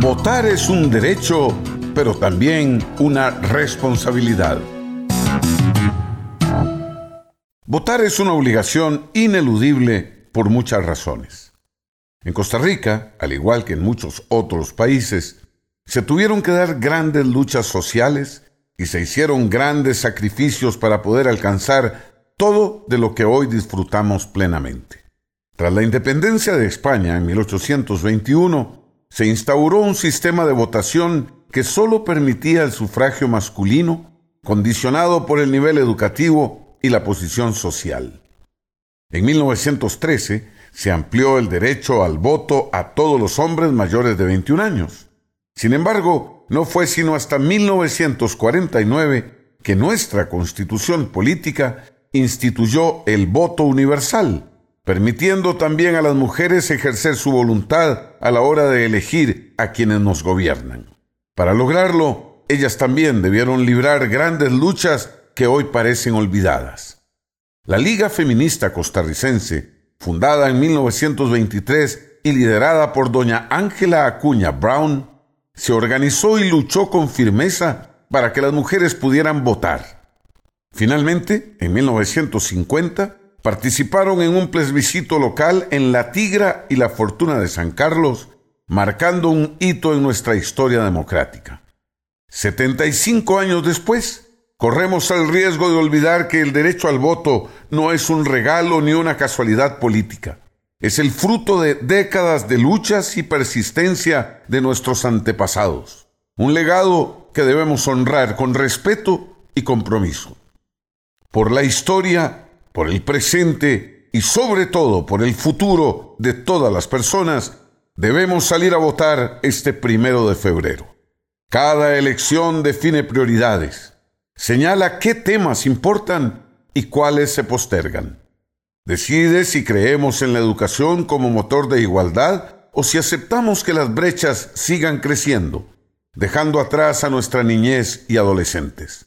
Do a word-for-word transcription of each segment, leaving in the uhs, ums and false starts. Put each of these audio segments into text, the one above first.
Votar es un derecho, pero también una responsabilidad. Votar es una obligación ineludible por muchas razones. En Costa Rica, al igual que en muchos otros países, se tuvieron que dar grandes luchas sociales y se hicieron grandes sacrificios para poder alcanzar todo de lo que hoy disfrutamos plenamente. Tras la independencia de España en mil ochocientos veintiuno, se instauró un sistema de votación que solo permitía el sufragio masculino, condicionado por el nivel educativo y la posición social. En mil novecientos trece se amplió el derecho al voto a todos los hombres mayores de veintiún años. Sin embargo, no fue sino hasta mil novecientos cuarenta y nueve que nuestra Constitución política instituyó el voto universal, permitiendo también a las mujeres ejercer su voluntad a la hora de elegir a quienes nos gobiernan. Para lograrlo, ellas también debieron librar grandes luchas que hoy parecen olvidadas. La Liga Feminista Costarricense, fundada en mil novecientos veintitrés y liderada por doña Ángela Acuña Brown, se organizó y luchó con firmeza para que las mujeres pudieran votar. Finalmente, en mil novecientos cincuenta, participaron en un plebiscito local en La Tigra y La Fortuna de San Carlos, marcando un hito en nuestra historia democrática. setenta y cinco años después, corremos el riesgo de olvidar que el derecho al voto no es un regalo ni una casualidad política. Es el fruto de décadas de luchas y persistencia de nuestros antepasados. Un legado que debemos honrar con respeto y compromiso. Por la historia, por el presente y sobre todo por el futuro de todas las personas, debemos salir a votar este primero de febrero. Cada elección define prioridades, señala qué temas importan y cuáles se postergan. Decide si creemos en la educación como motor de igualdad o si aceptamos que las brechas sigan creciendo, dejando atrás a nuestra niñez y adolescentes.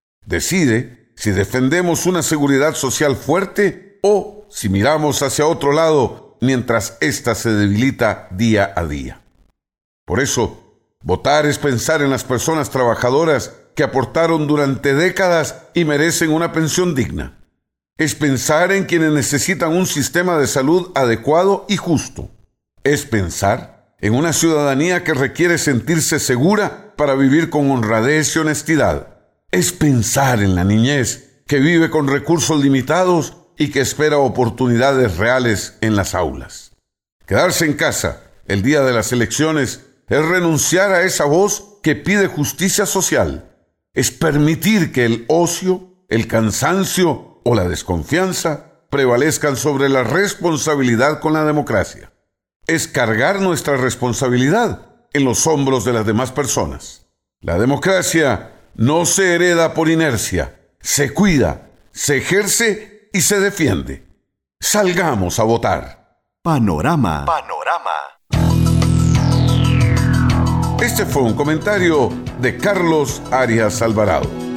Decide si defendemos una seguridad social fuerte o si miramos hacia otro lado mientras ésta se debilita día a día. Por eso, votar es pensar en las personas trabajadoras que aportaron durante décadas y merecen una pensión digna. Es pensar en quienes necesitan un sistema de salud adecuado y justo. Es pensar en una ciudadanía que requiere sentirse segura para vivir con honradez y honestidad. Es pensar en la niñez que vive con recursos limitados y que espera oportunidades reales en las aulas. Quedarse en casa el día de las elecciones es renunciar a esa voz que pide justicia social. Es permitir que el ocio, el cansancio o la desconfianza prevalezcan sobre la responsabilidad con la democracia. Es cargar nuestra responsabilidad en los hombros de las demás personas. La democracia no se hereda por inercia, se cuida, se ejerce y se defiende. Salgamos a votar. Panorama. Panorama. Este fue un comentario de Carlos Arias Alvarado.